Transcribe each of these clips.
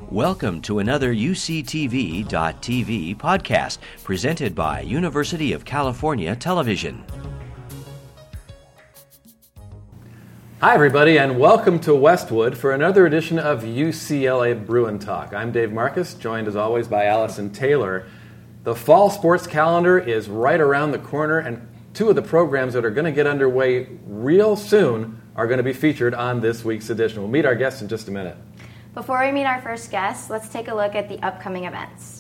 Welcome to another UCTV.tv podcast presented by University of California Television. Hi, everybody, and welcome to Westwood for another edition of UCLA Bruin Talk. I'm Dave Marcus, joined as always by Allison Taylor. The fall sports calendar is right around the corner, and two of the programs that are going to get underway real soon are going to be featured on this week's edition. We'll meet our guests in just a minute. Before we meet our first guest, let's take a look at the upcoming events.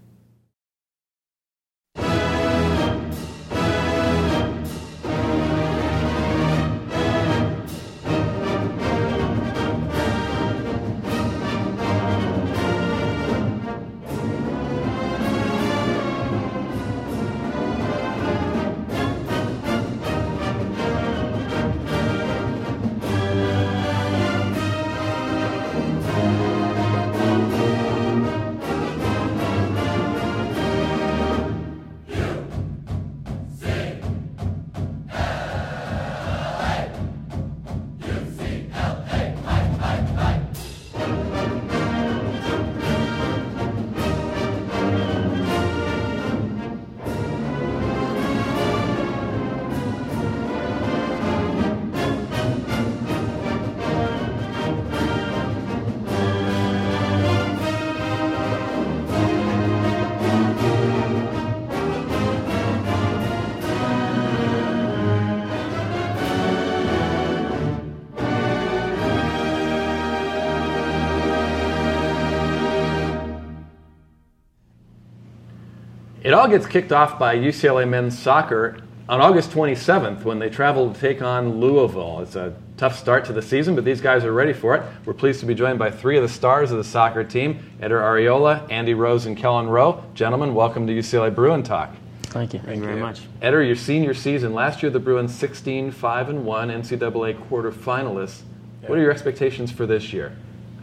It all gets kicked off by UCLA men's soccer on August 27th when they travel to take on Louisville. It's a tough start to the season, but these guys are ready for it. We're pleased to be joined by three of the stars of the soccer team, Eder Arriola, Andy Rose, and Kellen Rowe. Gentlemen, welcome to UCLA Bruin Talk. Thank you. Thank you very much. Eder, your senior season, last year the Bruins 16-5-1 NCAA quarterfinalists. Yeah. What are your expectations for this year?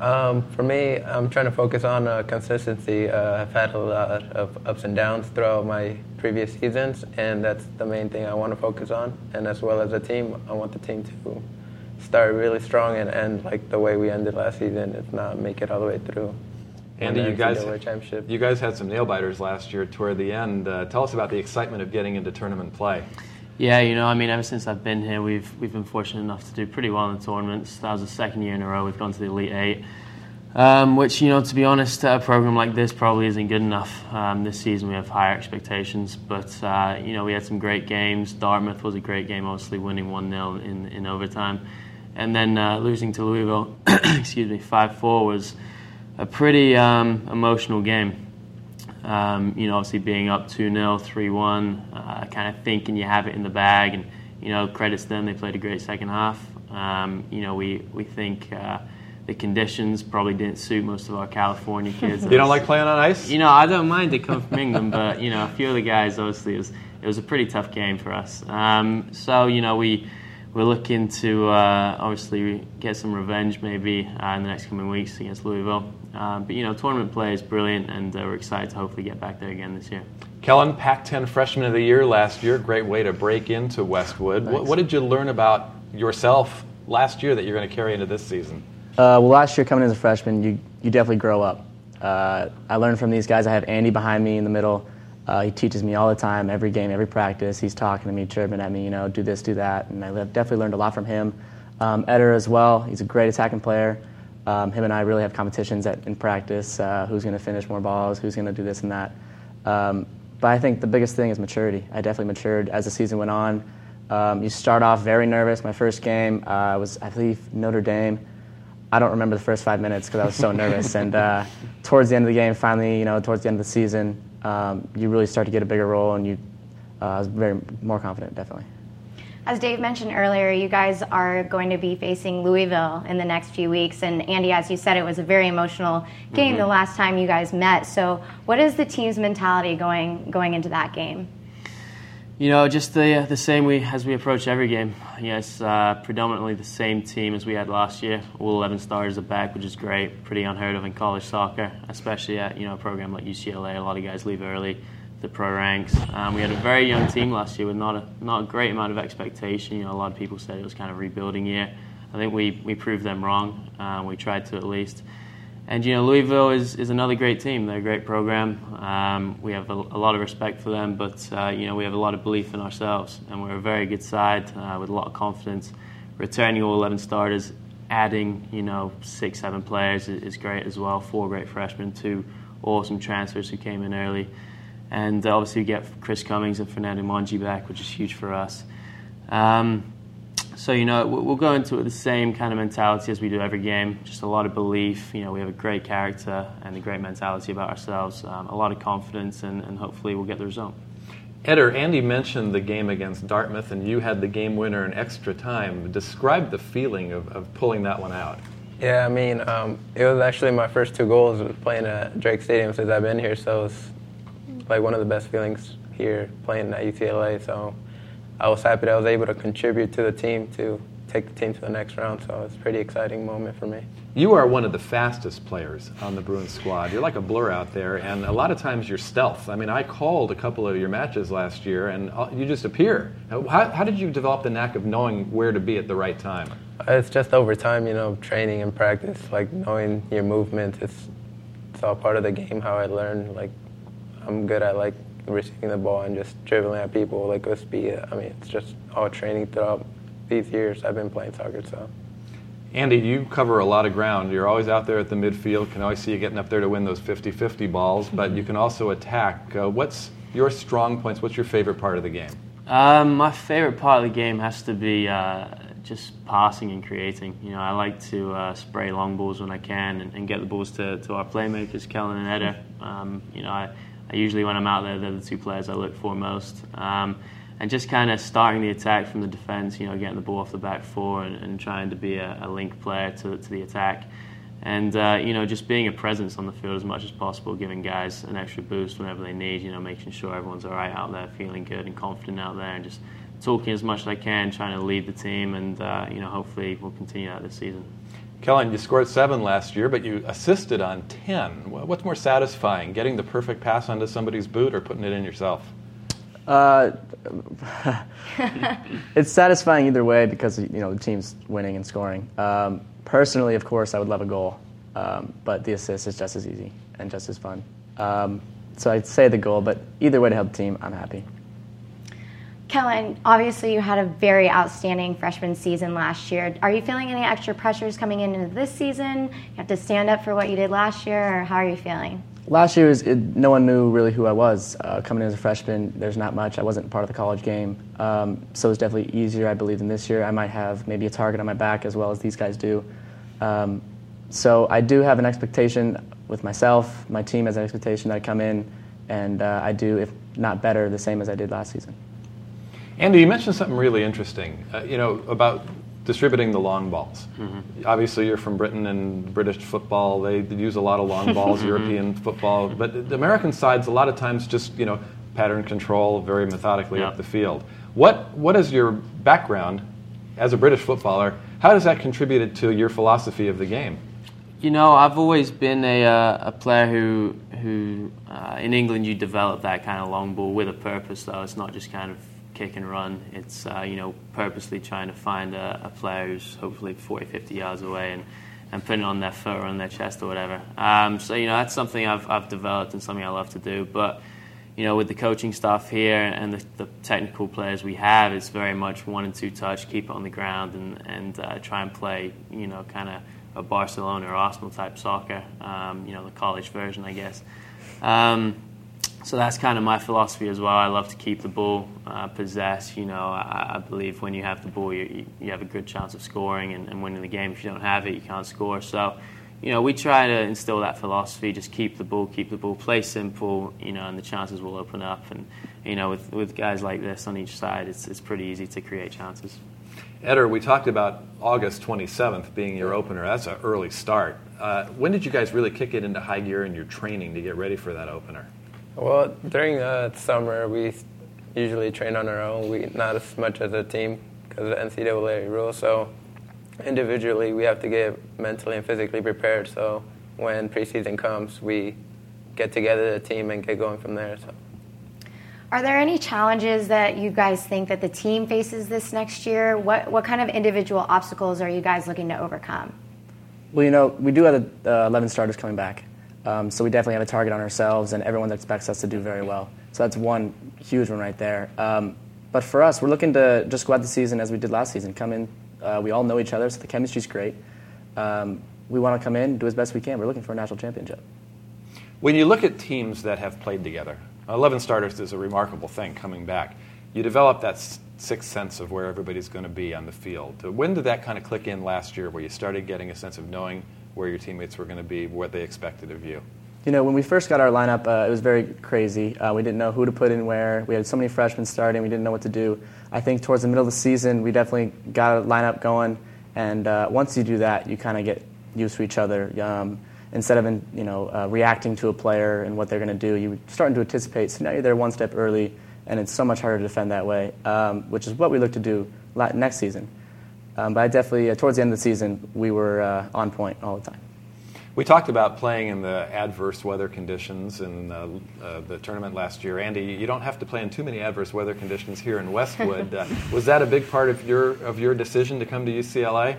For me, I'm trying to focus on consistency. I've had a lot of ups and downs throughout my previous seasons, and that's the main thing I want to focus on. And as well as a team, I want the team to start really strong and end like the way we ended last season, if not make it all the way through. Andy, you guys had some nail-biters last year toward the end. Tell us about the excitement of getting into tournament play. Yeah, ever since I've been here, we've been fortunate enough to do pretty well in the tournaments. That was the second year in a row we've gone to the Elite Eight, which, to be honest, a program like this probably isn't good enough. This season we have higher expectations, but, we had some great games. Dartmouth was a great game, obviously winning 1-0 in overtime. And then losing to Louisville, 5-4 was a pretty emotional game. Obviously being up 2-0, 3-1, kind of thinking you have it in the bag, and credits to them, they played a great second half. We think the conditions probably didn't suit most of our California kids. You don't like playing on ice? I don't mind it coming from England, but a few of the guys, obviously, it was a pretty tough game for us. We're looking to obviously get some revenge maybe in the next coming weeks against Louisville. But tournament play is brilliant, and we're excited to hopefully get back there again this year. Kellen, Pac-10 Freshman of the Year last year. Great way to break into Westwood. What did you learn about yourself last year that you're going to carry into this season? Last year coming as a freshman, you definitely grow up. I learned from these guys. I have Andy behind me in the middle. He teaches me all the time, every game, every practice. He's talking to me, chirping at me, do this, do that. And I definitely learned a lot from him. Eder as well. He's a great attacking player. Him and I really have competitions in practice. Who's going to finish more balls? Who's going to do this and that? But I think the biggest thing is maturity. I definitely matured as the season went on. You start off very nervous. My first game was, I believe, Notre Dame. I don't remember the first 5 minutes because I was so nervous. And towards the end of the game, finally, towards the end of the season, you really start to get a bigger role, and I was very more confident, definitely. As Dave mentioned earlier, you guys are going to be facing Louisville in the next few weeks. And Andy, as you said, it was a very emotional game the last time you guys met. So what is the team's mentality going into that game? Just the same as we approach every game. Yes, predominantly the same team as we had last year. All 11 starters are back, which is great. Pretty unheard of in college soccer, especially at a program like UCLA. A lot of guys leave early. the pro ranks. We had a very young team last year with not a great amount of expectation. You know, a lot of people said it was kind of a rebuilding year. I think we proved them wrong. We tried to at least. And, Louisville is another great team. They're a great program. We have a lot of respect for them, but, we have a lot of belief in ourselves. And we're a very good side with a lot of confidence. Returning all 11 starters, adding, 6, 7 players is great as well. 4 great freshmen, 2 awesome transfers who came in early. And obviously we get Chris Cummings and Fernando Mongi back, which is huge for us. So, we'll go into it with the same kind of mentality as we do every game. Just a lot of belief. We have a great character and a great mentality about ourselves. A lot of confidence, and hopefully we'll get the result. Eder, Andy mentioned the game against Dartmouth, and you had the game winner in extra time. Describe the feeling of pulling that one out. Yeah, I mean, it was actually my first 2 goals playing at Drake Stadium since I've been here, so it's like one of the best feelings here playing at UCLA. So I was happy that I was able to contribute to the team to take the team to the next round, so it's a pretty exciting moment for me. You are one of the fastest players on the Bruins squad. You're like a blur out there, and a lot of times you're stealth. I mean, I called a couple of your matches last year, and you just appear. How did you develop the knack of knowing where to be at the right time? It's just over time, training and practice, like knowing your movement. It's all part of the game, how I learn. Like, I'm good at, receiving the ball and just dribbling at people, with speed. I mean, it's just all training throughout these years I've been playing soccer, so. Andy, you cover a lot of ground. You're always out there at the midfield. Can always see you getting up there to win those 50-50 balls, but you can also attack. What's your strong points? What's your favorite part of the game? My favorite part of the game has to be just passing and creating. I like to spray long balls when I can and get the balls to our playmakers, Kellen and Eder. I usually, when I'm out there, they're the 2 players I look for most. And just kind of starting the attack from the defense, getting the ball off the back 4 and trying to be a link player to the attack. And, just being a presence on the field as much as possible, giving guys an extra boost whenever they need, making sure everyone's all right out there, feeling good and confident out there, and just talking as much as I can, trying to lead the team, and, hopefully we'll continue that this season. Kellen, you scored 7 last year, but you assisted on 10. What's more satisfying, getting the perfect pass onto somebody's boot or putting it in yourself? It's satisfying either way because the team's winning and scoring. Personally, of course, I would love a goal, but the assist is just as easy and just as fun. So I'd say the goal, but either way to help the team, I'm happy. Kellen, obviously you had a very outstanding freshman season last year. Are you feeling any extra pressures coming into this season? You have to stand up for what you did last year, or how are you feeling? Last year, no one knew really who I was. Coming in as a freshman, there's not much. I wasn't part of the college game. So it's definitely easier, I believe, than this year. I might have maybe a target on my back as well as these guys do. So I do have an expectation with myself. My team has an expectation that I come in and I do, if not better, the same as I did last season. Andy, you mentioned something really interesting, about distributing the long balls. Mm-hmm. Obviously, you're from Britain, and British football, they use a lot of long balls, European football. But the American sides, a lot of times, just, pattern control very methodically up the field. What is your background as a British footballer? How does that contribute to your philosophy of the game? I've always been a player who in England, you develop that kind of long ball with a purpose, though. It's not just kind of kick and run. It's, purposely trying to find a player who's hopefully 40, 50 yards away and putting it on their foot or on their chest or whatever. So, that's something I've developed and something I love to do. But, with the coaching staff here and the technical players we have, it's very much 1 and 2 touch, keep it on the ground and try and play, kind of a Barcelona or Arsenal type soccer, the college version, I guess. So that's kind of my philosophy as well. I love to keep the ball, possess. I believe when you have the ball, you have a good chance of scoring and winning the game. If you don't have it, you can't score. So, we try to instill that philosophy. Just keep the ball, play simple, and the chances will open up. And, with guys like this on each side, it's pretty easy to create chances. Eder, we talked about August 27th being your opener. That's an early start. When did you guys really kick it into high gear in your training to get ready for that opener? Well, during summer, we usually train on our own. Not as much as a team because of the NCAA rule. So individually, we have to get mentally and physically prepared. So when preseason comes, we get together as a team and get going from there. So. Are there any challenges that you guys think that the team faces this next year? What kind of individual obstacles are you guys looking to overcome? Well, we do have the 11 starters coming back. So we definitely have a target on ourselves, and everyone expects us to do very well. So that's one huge one right there. But for us, we're looking to just go out the season as we did last season. Come in, we all know each other, so the chemistry's great. We want to come in, do as best we can. We're looking for a national championship. When you look at teams that have played together, 11 starters is a remarkable thing coming back. You develop that sixth sense of where everybody's going to be on the field. When did that kind of click in last year, where you started getting a sense of knowing where your teammates were going to be, what they expected of you? When we first got our lineup, it was very crazy. We didn't know who to put in where. We had so many freshmen starting. We didn't know what to do. I think towards the middle of the season, we definitely got a lineup going. And once you do that, you kind of get used to each other. Instead of reacting to a player and what they're going to do, you're starting to anticipate. So now you're there one step early, and it's so much harder to defend that way, which is what we look to do next season. But I definitely, towards the end of the season, we were on point all the time. We talked about playing in the adverse weather conditions in the tournament last year. Andy, you don't have to play in too many adverse weather conditions here in Westwood. Was that a big part of your decision to come to UCLA?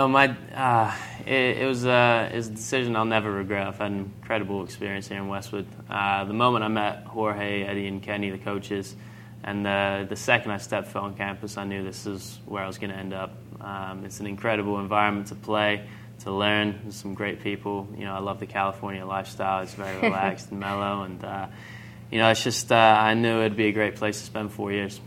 It was a decision I'll never regret. I've had an incredible experience here in Westwood. The moment I met Jorge, Eddie, and Kenny, the coaches, and the second I stepped foot on campus, I knew this is where I was going to end up. It's an incredible environment to play, to learn. There's some great people. I love the California lifestyle. It's very relaxed and mellow, and it's just I knew it'd be a great place to spend 4 years.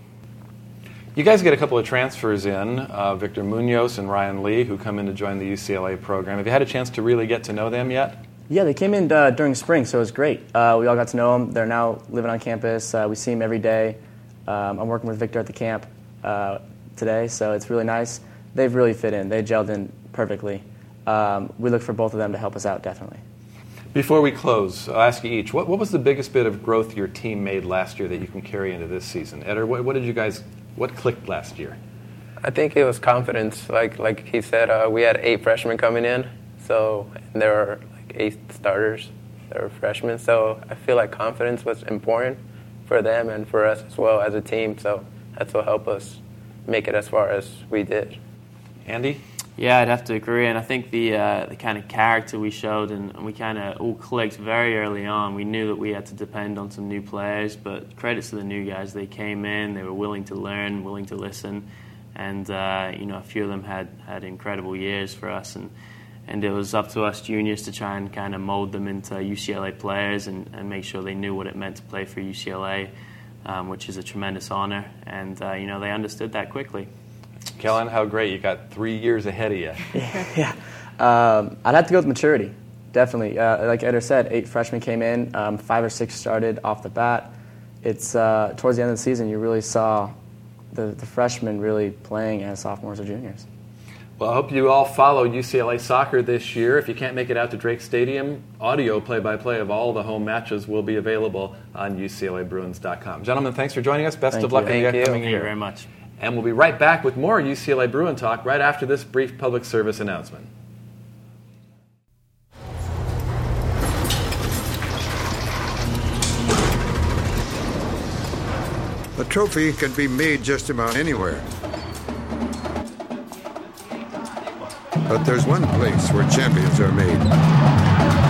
You guys get a couple of transfers in, Victor Munoz and Ryan Lee, who come in to join the UCLA program. Have you had a chance to really get to know them yet? Yeah, they came in during spring, so it was great. We all got to know them. They're now living on campus. We see them every day. I'm working with Victor at the camp today, so it's really nice. They've really fit in. They gelled in perfectly. We look for both of them to help us out, definitely. Before we close, I'll ask you each, what was the biggest bit of growth your team made last year that you can carry into this season? Eder, what clicked last year? I think it was confidence. Like he said, we had 8 freshmen coming in, and there were 8 starters that were freshmen. So I feel like confidence was important for them and for us as well as a team. So that's what helped us make it as far as we did. Andy? Yeah, I'd have to agree, and I think the kind of character we showed and we kind of all clicked very early on. We knew that we had to depend on some new players, but credits to the new guys. They came in, they were willing to learn, willing to listen, and a few of them had incredible years for us, and it was up to us juniors to try and kind of mold them into UCLA players and make sure they knew what it meant to play for UCLA, which is a tremendous honor, and they understood that quickly. Kellen, how great. You got 3 years ahead of you. Yeah. I'd have to go with maturity, definitely. Like Eder said, 8 freshmen came in, 5 or 6 started off the bat. It's towards the end of the season, you really saw the freshmen really playing as sophomores or juniors. Well, I hope you all follow UCLA soccer this year. If you can't make it out to Drake Stadium, audio play-by-play of all the home matches will be available on UCLABruins.com. Gentlemen, thanks for joining us. Best of luck in the upcoming year. Thank you very much. And we'll be right back with more UCLA Bruin Talk right after this brief public service announcement. A trophy can be made just about anywhere. But there's one place where champions are made.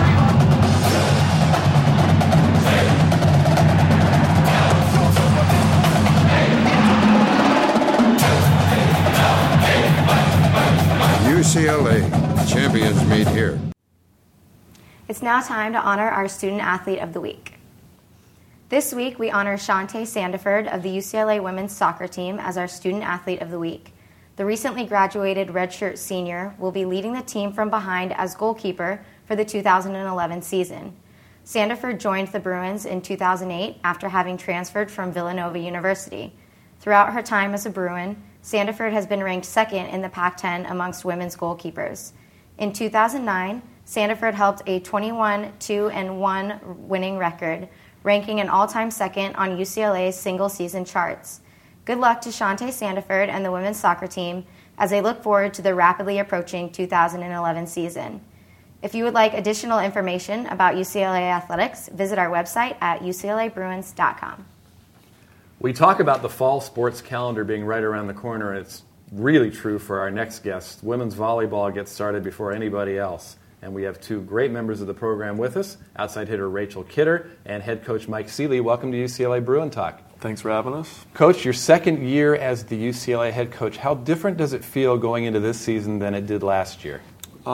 UCLA, champions meet here. It's now time to honor our Student Athlete of the Week. This week, we honor Shante Sandiford of the UCLA women's soccer team as our Student Athlete of the Week. The recently graduated redshirt senior will be leading the team from behind as goalkeeper for the 2011 season. Sandiford joined the Bruins in 2008 after having transferred from Villanova University. Throughout her time as a Bruin, Sandiford has been ranked second in the Pac-10 amongst women's goalkeepers. In 2009, Sandiford helped a 21-2-1 winning record, ranking an all-time second on UCLA's single-season charts. Good luck to Shante Sandiford and the women's soccer team as they look forward to the rapidly approaching 2011 season. If you would like additional information about UCLA athletics, visit our website at uclabruins.com. We talk about the fall sports calendar being right around the corner. It's really true for our next guest. Women's volleyball gets started before anybody else. And we have two great members of the program with us, outside hitter Rachel Kidder and head coach Mike Seeley. Welcome to UCLA Bruin Talk. Thanks for having us. Coach, your second year as the UCLA head coach, how different does it feel going into this season than it did last year?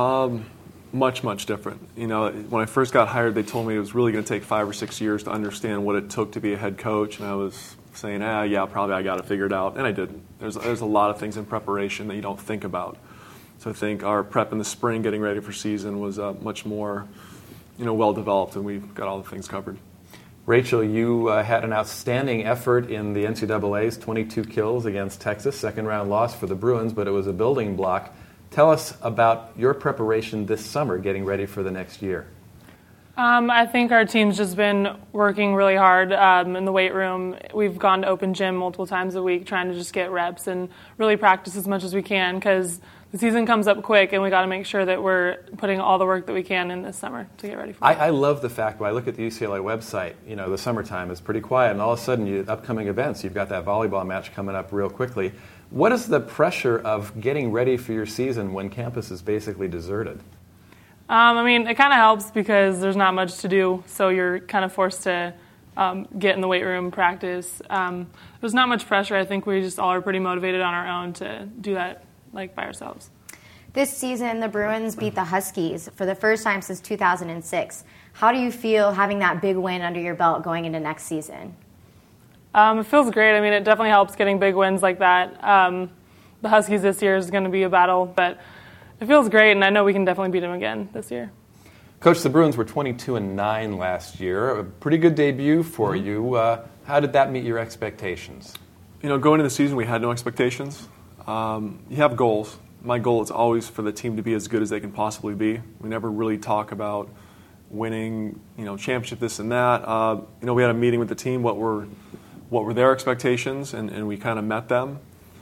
Much, much different. You know, when I first got hired, they told me it was really going to take 5 or 6 years to understand what it took to be a head coach, and I was saying, yeah, probably I got to figure it out, and I didn't. There's a lot of things in preparation that you don't think about. So I think our prep in the spring, getting ready for season, was much more, well developed, and we've got all the things covered. Rachel, you had an outstanding effort in the NCAA's 22 kills against Texas, second round loss for the Bruins, but it was a building block. Tell us about your preparation this summer, getting ready for the next year. I think our team's just been working really hard in the weight room. We've gone to open gym multiple times a week, trying to just get reps and really practice as much as we can, because the season comes up quick, and we got to make sure that we're putting all the work that we can in this summer to get ready for it. I love the fact, when I look at the UCLA website, the summertime is pretty quiet, and all of a sudden, upcoming events, you've got that volleyball match coming up real quickly. What is the pressure of getting ready for your season when campus is basically deserted? It kind of helps because there's not much to do, so you're kind of forced to get in the weight room, practice. There's not much pressure. I think we just all are pretty motivated on our own to do that by ourselves. This season, the Bruins beat the Huskies for the first time since 2006. How do you feel having that big win under your belt going into next season? It feels great. It definitely helps getting big wins like that. The Huskies this year is going to be a battle, but it feels great, and I know we can definitely beat them again this year. Coach, the Bruins were 22-9 last year. A pretty good debut for you. How did that meet your expectations? Going into the season, we had no expectations. You have goals. My goal is always for the team to be as good as they can possibly be. We never really talk about winning, championship, this and that. We had a meeting with the team, what were their expectations, and we kind of met them.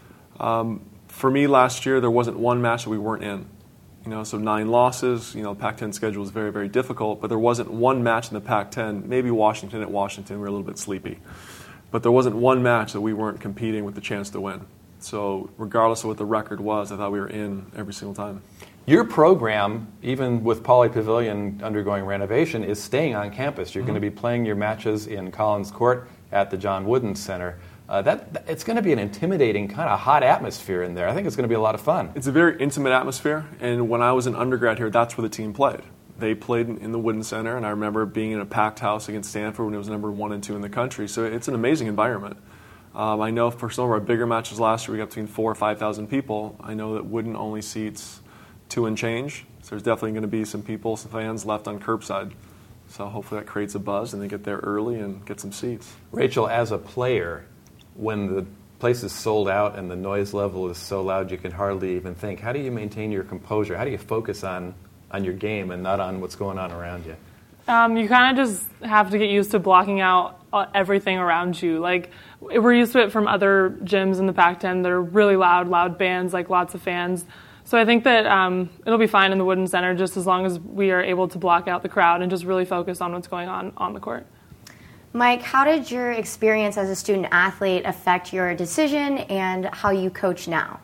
For me, last year, there wasn't one match that we weren't in. So 9 losses. The Pac-10 schedule was very, very difficult, but there wasn't one match in the Pac-10. Maybe Washington, we were a little bit sleepy. But there wasn't one match that we weren't competing with the chance to win. So regardless of what the record was, I thought we were in every single time. Your program, even with Pauley Pavilion undergoing renovation, is staying on campus. You're going to be playing your matches in Collins Court at the John Wooden Center. It's going to be an intimidating, kind of hot atmosphere in there. I think it's going to be a lot of fun. It's a very intimate atmosphere, and when I was an undergrad here, that's where the team played. They played in the Wooden Center, and I remember being in a packed house against Stanford when it was number 1 and 2 in the country. So it's an amazing environment. I know for some of our bigger matches last year, we got between 4,000 or 5,000 people. I know that Wooden only seats 2 and change, so there's definitely going to be some people, some fans left on curbside. So hopefully that creates a buzz, and they get there early and get some seats. Rachel, as a player, when the place is sold out and the noise level is so loud you can hardly even think, how do you maintain your composure? How do you focus on your game and not on what's going on around you? You kind of just have to get used to blocking out everything around you. We're used to it from other gyms in the Pac-10. They're really loud bands, lots of fans. So I think that it'll be fine in the Wooden Center just as long as we are able to block out the crowd and just really focus on what's going on the court. Mike, how did your experience as a student athlete affect your decision and how you coach now?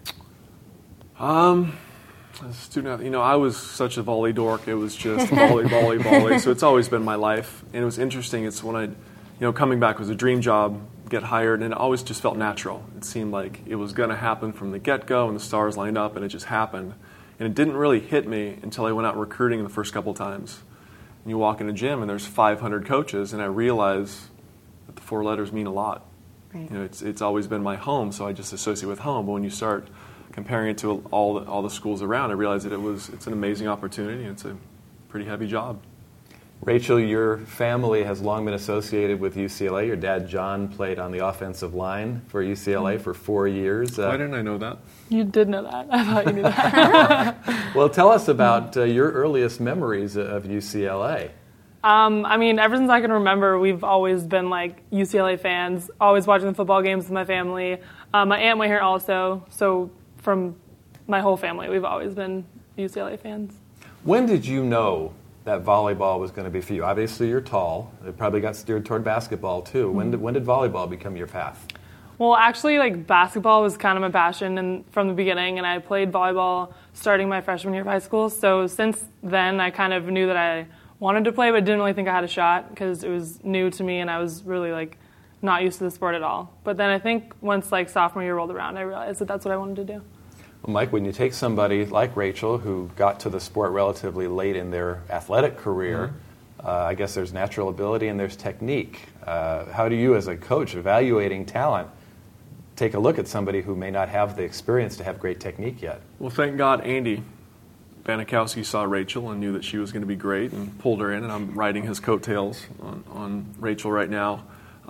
As a student, I was such a volley dork. It was just volley. So it's always been my life. And it was interesting. It's when coming back was a dream job, get hired, and it always just felt natural. It seemed like it was going to happen from the get-go, and the stars lined up, and it just happened. And it didn't really hit me until I went out recruiting the first couple times. And you walk in a gym, and there's 500 coaches, and I realize that the 4 letters mean a lot. Right. It's always been my home, so I just associate with home. But when you start comparing it to all the schools around, I realized that it's an amazing opportunity, and it's a pretty heavy job. Rachel, your family has long been associated with UCLA. Your dad, John, played on the offensive line for UCLA for 4 years. Why didn't I know that? You did know that. I thought you knew that. Well, tell us about your earliest memories of UCLA. Ever since I can remember, we've always been UCLA fans, always watching the football games with my family. My aunt went here also, so from my whole family, we've always been UCLA fans. When did you know that volleyball was going to be for you? Obviously, you're tall. It probably got steered toward basketball, too. When did volleyball become your path? Well, actually, like basketball was kind of my passion and from the beginning, and I played volleyball starting my freshman year of high school. So since then, I kind of knew that I wanted to play, but didn't really think I had a shot because it was new to me, and I was really like not used to the sport at all. But then I think once like sophomore year rolled around, I realized that that's what I wanted to do. Well, Mike, when you take somebody like Rachel who got to the sport relatively late in their athletic career, I guess there's natural ability and there's technique. How do you, as a coach evaluating talent, take a look at somebody who may not have the experience to have great technique yet? Well, thank God Andy Banikowski saw Rachel and knew that she was going to be great and pulled her in, and I'm riding his coattails on Rachel right now.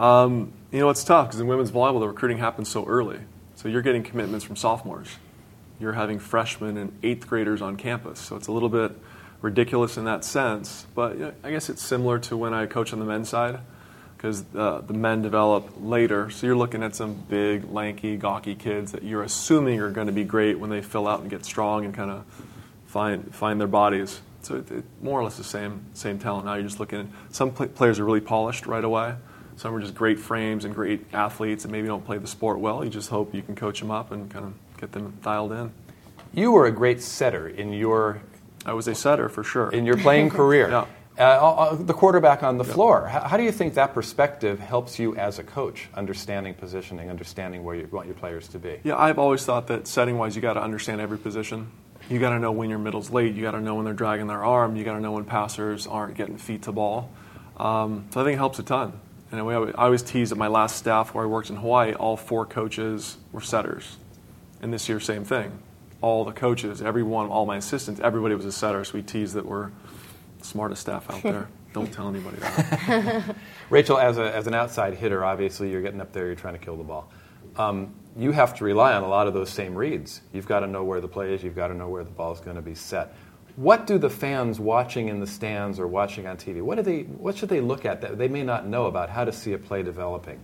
It's tough because in women's volleyball, the recruiting happens so early. So you're getting commitments from sophomores. You're having freshmen and 8th graders on campus. So it's a little bit ridiculous in that sense. But I guess it's similar to when I coach on the men's side, because the men develop later. So you're looking at some big, lanky, gawky kids that you're assuming are going to be great when they fill out and get strong and kind of find their bodies. So it more or less the same talent. Now you're just looking at some players are really polished right away. Some are just great frames and great athletes and maybe don't play the sport well. You just hope you can coach them up and kind of get them dialed in. You were a great setter in your... I was a setter for sure. In your playing career. Yeah. The quarterback on the floor. How do you think that perspective helps you as a coach, understanding positioning, understanding where you want your players to be? Yeah, I've always thought that setting-wise, you got to understand every position. You got to know when your middle's late. You got to know when they're dragging their arm. You got to know when passers aren't getting feet to ball. So I think it helps a ton. And I always tease at my last staff where I worked in Hawaii, all 4 coaches were setters. And this year, same thing. All the coaches, everyone, all my assistants, everybody was a setter. So we tease that we're the smartest staff out there. Don't tell anybody that. Rachel, as an outside hitter, obviously you're getting up there, you're trying to kill the ball. You have to rely on a lot of those same reads. You've got to know where the play is. You've got to know where the ball is going to be set. What do the fans watching in the stands or watching on TV, what should they look at that they may not know about how to see a play developing?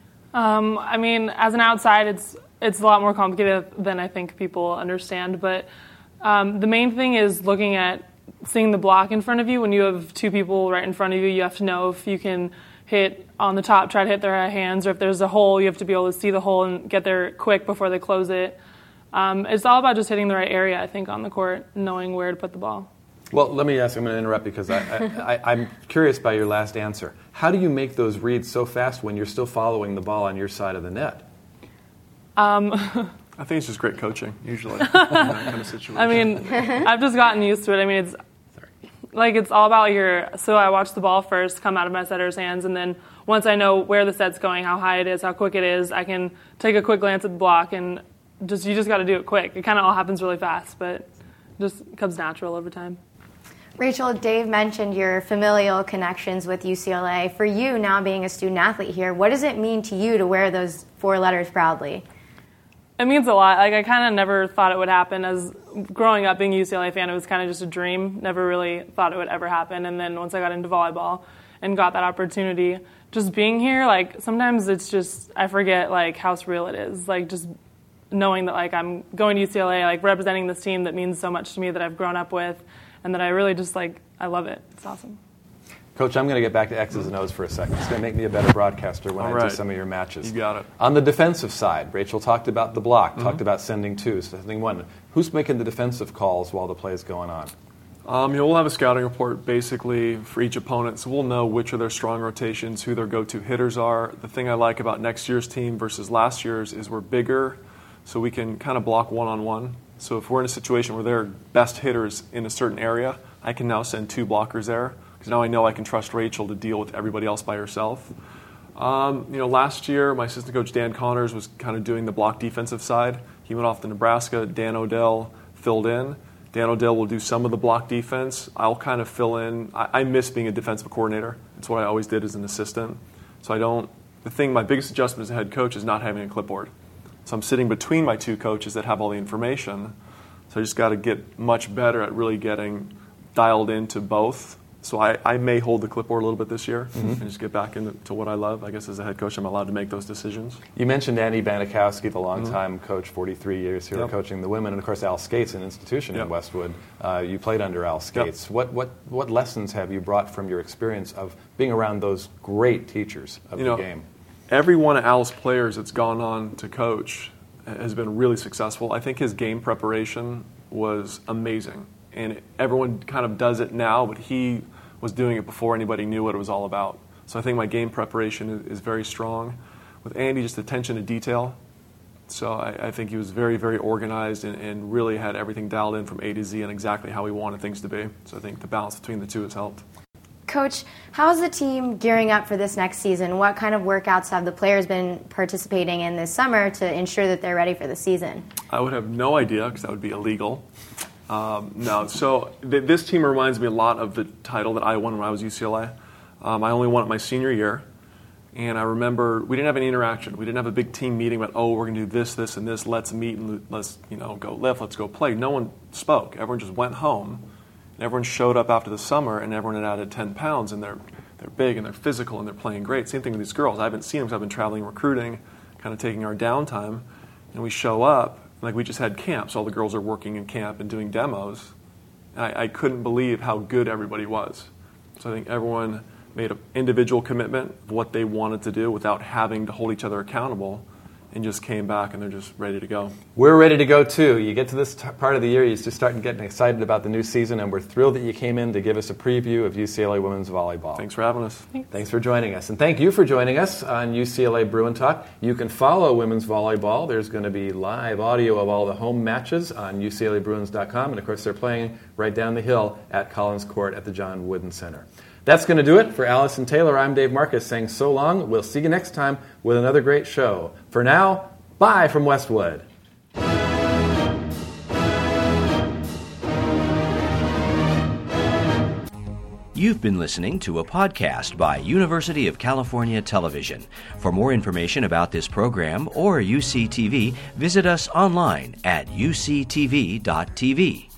I mean, as an outside, it's a lot more complicated than I think people understand. But the main thing is looking at seeing the block in front of you. When you have 2 people right in front of you, you have to know if you can hit on the top, try to hit their hands, or if there's a hole, you have to be able to see the hole and get there quick before they close it. It's all about just hitting the right area, I think, on the court, knowing where to put the ball. Well, let me ask, I'm going to interrupt because I'm curious by your last answer. How do you make those reads so fast when you're still following the ball on your side of the net? I think it's just great coaching, usually, in that kind of situation. I mean, I've just gotten used to it. I mean, it's all about so I watch the ball first come out of my setter's hands, and then once I know where the set's going, how high it is, how quick it is, I can take a quick glance at the block, and you just got to do it quick. It kind of all happens really fast, but it just comes natural over time. Rachel, Dave mentioned your familial connections with UCLA. For you, now being a student athlete here, what does it mean to you to wear those 4 letters proudly? It means a lot. Like, I kind of never thought it would happen. As growing up being a UCLA fan, it was kind of just a dream. Never really thought it would ever happen. And then once I got into volleyball and got that opportunity, just being here, like, sometimes it's just, I forget, like, how surreal it is. Like, just knowing that, like, I'm going to UCLA, like, representing this team that means so much to me that I've grown up with and that I really just, like, I love it. It's awesome. Coach, I'm going to get back to X's and O's for a second. It's going to make me a better broadcaster when I do some of your matches. You got it. On the defensive side, Rachel talked about the block, talked about sending 2, sending 1. Who's making the defensive calls while the play is going on? We'll have a scouting report basically for each opponent, so we'll know which of their strong rotations, who their go-to hitters are. The thing I like about next year's team versus last year's is we're bigger, so we can kind of block one-on-one. So if we're in a situation where they're best hitters in a certain area, I can now send 2 blockers there. Because now I know I can trust Rachel to deal with everybody else by herself. Last year, my assistant coach, Dan Connors, was kind of doing the block defensive side. He went off to Nebraska. Dan Odell filled in. Dan Odell will do some of the block defense. I'll kind of fill in. I miss being a defensive coordinator. It's what I always did as an assistant. So my biggest adjustment as a head coach is not having a clipboard. So I'm sitting between my 2 coaches that have all the information. So I just got to get much better at really getting dialed into both. So I may hold the clipboard a little bit this year and just get back into what I love. I guess as a head coach, I'm allowed to make those decisions. You mentioned Andy Banikowski, the longtime coach, 43 years here coaching the women, and of course Al Skates, an institution in Westwood. You played under Al Skates. What lessons have you brought from your experience of being around those great teachers of the game? every one of Al's players that's gone on to coach has been really successful. I think his game preparation was amazing. And everyone kind of does it now, but he was doing it before anybody knew what it was all about. So I think my game preparation is very strong. With Andy, just attention to detail. So I think he was very, very organized and really had everything dialed in from A to Z and exactly how he wanted things to be. So I think the balance between the two has helped. Coach, how's the team gearing up for this next season? What kind of workouts have the players been participating in this summer to ensure that they're ready for the season? I would have no idea because that would be illegal. So this team reminds me a lot of the title that I won when I was UCLA. I only won it my senior year. And I remember we didn't have any interaction. We didn't have a big team meeting about, we're going to do this, this, and this. Let's meet and let's go lift. Let's go play. No one spoke. Everyone just went home. And everyone showed up after the summer, and everyone had added 10 pounds, and they're big and they're physical and they're playing great. Same thing with these girls. I haven't seen them because I've been traveling and recruiting, kind of taking our downtime. And we show up, like we just had camps. All the girls are working in camp and doing demos. And I couldn't believe how good everybody was. So I think everyone made an individual commitment of what they wanted to do without having to hold each other accountable, and just came back and they're just ready to go. We're ready to go too. You get to this part of the year, you just start getting excited about the new season, and we're thrilled that you came in to give us a preview of UCLA women's volleyball. Thanks for having us. Thanks for joining us. And thank you for joining us on UCLA Bruin Talk. You can follow women's volleyball. There's going to be live audio of all the home matches on UCLABruins.com. And of course, they're playing right down the hill at Collins Court at the John Wooden Center. That's going to do it. For Allison Taylor, I'm Dave Marcus saying so long. We'll see you next time with another great show. For now, bye from Westwood. You've been listening to a podcast by University of California Television. For more information about this program or UCTV, visit us online at uctv.tv.